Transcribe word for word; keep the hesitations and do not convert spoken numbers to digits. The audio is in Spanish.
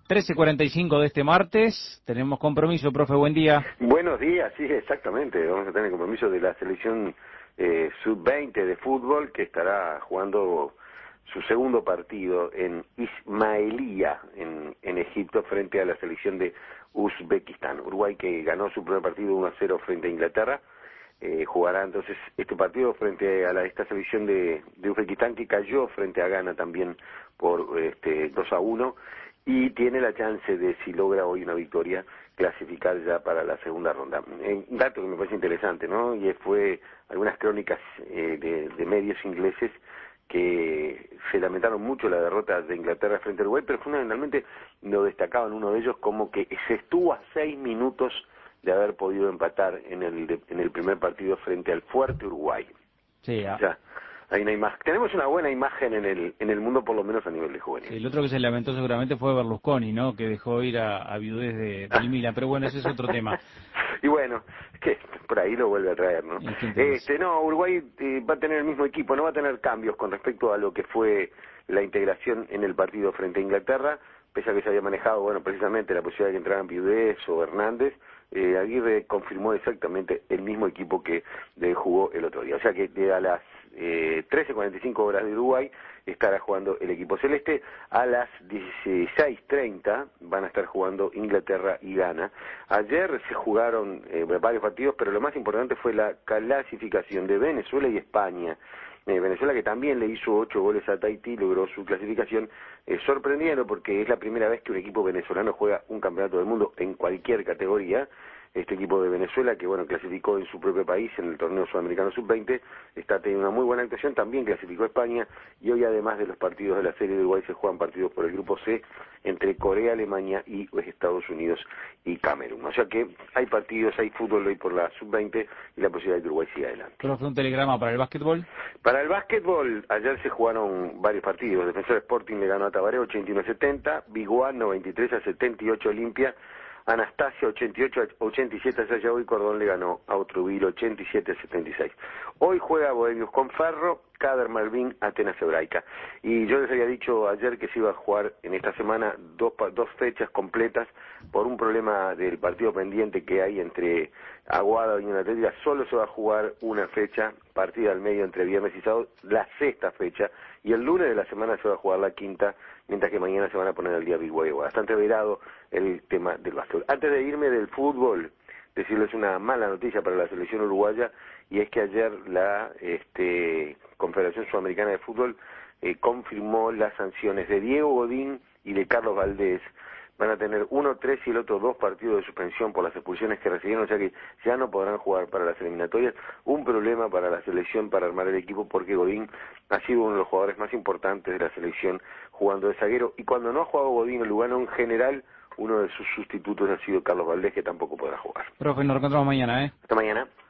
trece cuarenta y cinco de este martes, tenemos compromiso, profe, buen día. Buenos días, sí, exactamente, vamos a tener compromiso de la selección eh, sub veinte de fútbol que estará jugando su segundo partido en Ismailía, en, en Egipto, frente a la selección de Uzbekistán. Uruguay, que ganó su primer partido uno a cero frente a Inglaterra, eh, jugará entonces este partido frente a la, esta selección de, de Uzbekistán, que cayó frente a Ghana también por este, dos a uno, y tiene la chance de, si logra hoy una victoria, clasificar ya para la segunda ronda. Eh, un dato que me parece interesante, ¿no? Y fue algunas crónicas eh, de, de medios ingleses que se lamentaron mucho la derrota de Inglaterra frente a Uruguay, pero fundamentalmente lo destacaban uno de ellos como que se estuvo a seis minutos de haber podido empatar en el de, en el primer partido frente al fuerte Uruguay. Sí, ah. O sea, hay una imagen, tenemos una buena imagen en el en el mundo, por lo menos a nivel de juvenil. Sí, el otro que se lamentó seguramente fue Berlusconi, ¿no? Que dejó ir a, a viudez de, del Milan, pero bueno, ese es otro tema. Y bueno, que por ahí lo vuelve a traer, ¿no? Este, no, Uruguay eh, va a tener el mismo equipo, no va a tener cambios con respecto a lo que fue la integración en el partido frente a Inglaterra, pese a que se había manejado, bueno, precisamente la posibilidad de que entraran Viudez o Hernández. eh, Aguirre confirmó exactamente el mismo equipo que eh, jugó el otro día. O sea que de a las eh, trece cuarenta y cinco horas de Uruguay estará jugando el equipo celeste. A las dieciséis treinta van a estar jugando Inglaterra y Ghana. Ayer se jugaron eh, varios partidos, pero lo más importante fue la clasificación de Venezuela y España. Eh, Venezuela, que también le hizo ocho goles a Tahití, logró su clasificación, eh, sorprendiendo porque es la primera vez que un equipo venezolano juega un campeonato del mundo en cualquier categoría. Este equipo de Venezuela, que bueno, clasificó en su propio país en el torneo sudamericano sub veinte, está teniendo una muy buena actuación, también clasificó a España, y hoy, además de los partidos de la serie de Uruguay, se juegan partidos por el grupo C entre Corea, Alemania y Estados Unidos y Camerún. O sea que hay partidos, hay fútbol hoy por la sub veinte y la posibilidad de que Uruguay siga adelante. ¿Profe, un telegrama para el básquetbol? Para el básquetbol, ayer se jugaron varios partidos. Defensor Sporting le ganó a Tabaré ochenta y uno a setenta, Biguán noventa y tres a setenta y ocho Olimpia, Anastasia ochenta y ocho a ochenta y siete a Sayago, y Cordón le ganó a Otruville ochenta y siete a setenta y seis. Hoy juega Bohemios con Ferro, Cader Malvin, Atenas Hebraica. Y yo les había dicho ayer que se iba a jugar en esta semana dos, dos fechas completas por un problema del partido pendiente que hay entre Aguada y Unión Atlética. Solo se va a jugar una fecha, partida al medio entre viernes y sábado, la sexta fecha, y el lunes de la semana se va a jugar la quinta, mientras que mañana se van a poner al día Biguay. Bastante verado el tema del básquetbol. Antes de irme del fútbol, decirles una mala noticia para la selección uruguaya, y es que ayer la este, Confederación Sudamericana de Fútbol eh, confirmó las sanciones de Diego Godín y de Carlos Valdés. Van a tener uno, tres y el otro dos partidos de suspensión por las expulsiones que recibieron, o sea que ya no podrán jugar para las eliminatorias. Un problema para la selección para armar el equipo, porque Godín ha sido uno de los jugadores más importantes de la selección jugando de zaguero, y cuando no ha jugado Godín en Lugano, en general, uno de sus sustitutos ha sido Carlos Valdés, que tampoco podrá jugar. Profe, nos reencontramos mañana, ¿eh? Hasta mañana.